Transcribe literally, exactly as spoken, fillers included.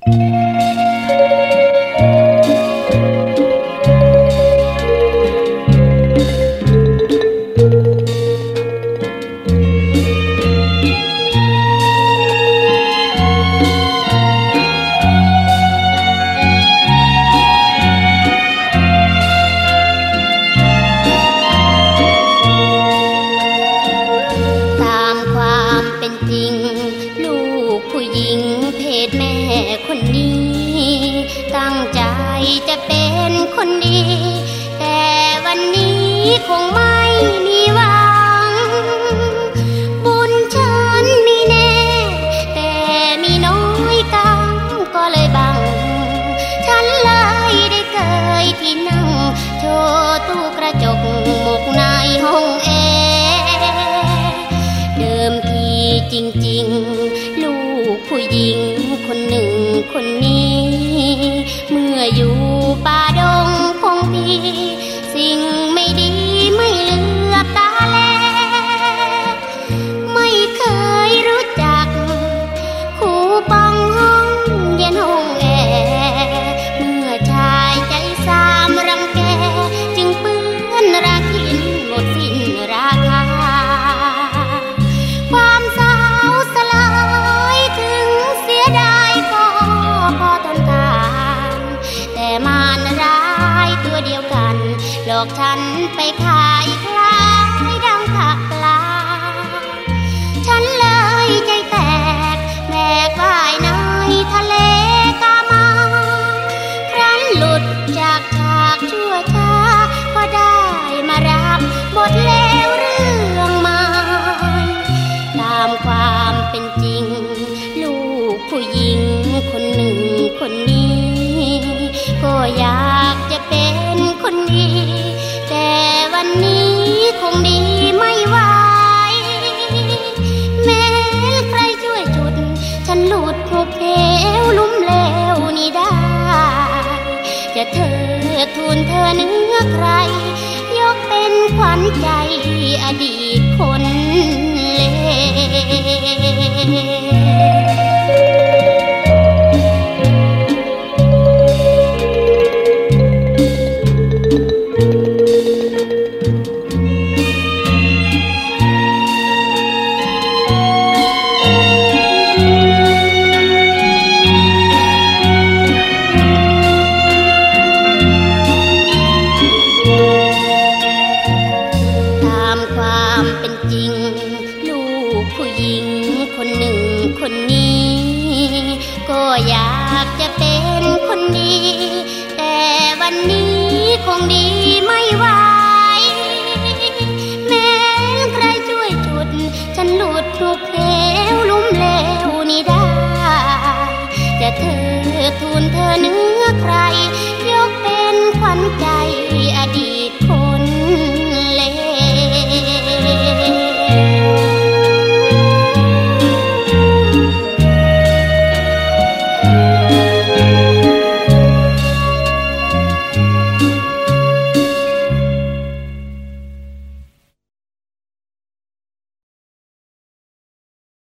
ตั้งใจจะเป็นคนดีแต่วันนี้คงไม่มีหวังบุญฉันมีแน่แต่มีน้อยกังก็เลยบังฉันเลยได้เกยที่นั่งโชว์ตู้กระจกหมกในห้องแอร์เดิมทีจริงๆลูกผู้หญิงคนหนึ่งคนนี้เมื่ออยู่ป่าดงคงดีสิ่งไม่ดีไม่เหลือบตาแลไม่เคยรู้จักคู่ปองห้องเย็นห้องแอร์เมื่อชายใจสามรังแกจึงเปื้อนรักหินหมดสิ้นราคาความเศร้าสลายถึงเสียดายก็พอทนทานแต่มารร้ายตัวเดียวกันหลอกฉันไปขายคล้ายดังผักปลาฉันเลยใจแตกแบกว่ายในทะเลกามาครั้นหลุดจากฉากชั่วช้าก็ได้มารับบทเลวเรื่องใหม่ตามความเป็นจริงลูกผู้หญิงคนหนึ่งคนนี้ก็อยากจะเป็นคนดีแต่วันนี้คงดีไม่ไหวแม้ใครช่วยจุดฉันหลุดหุบเหวลุ่มเลวนี้ได้จะเธอทูลเธอเนื้อใครยกเป็นขวัญใจอดีตคนเลวคนหนึ่งคนนี้ก็อยากจะเป็นคนดีแต่วันนี้